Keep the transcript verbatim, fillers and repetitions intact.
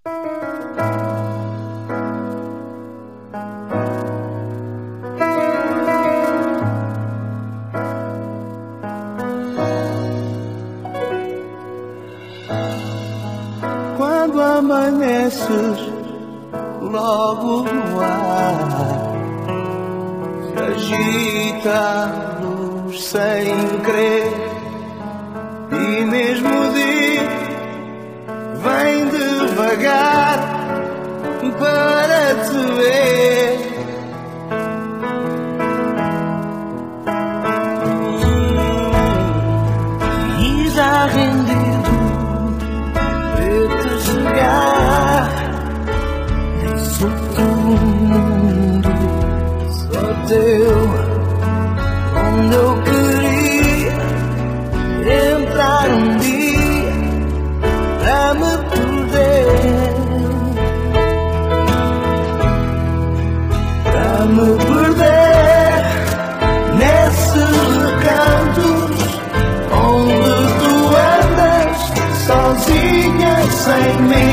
Quando amanheces logo no ar, se agita a luz sem querer, e mesmo o dia vem devagar para te ver. E já rendido de te chegar, isso tudo só teu, onde eu queria entrar um dia pra me perder, pra me perder nesses recantos onde tu andas sozinha sem mim.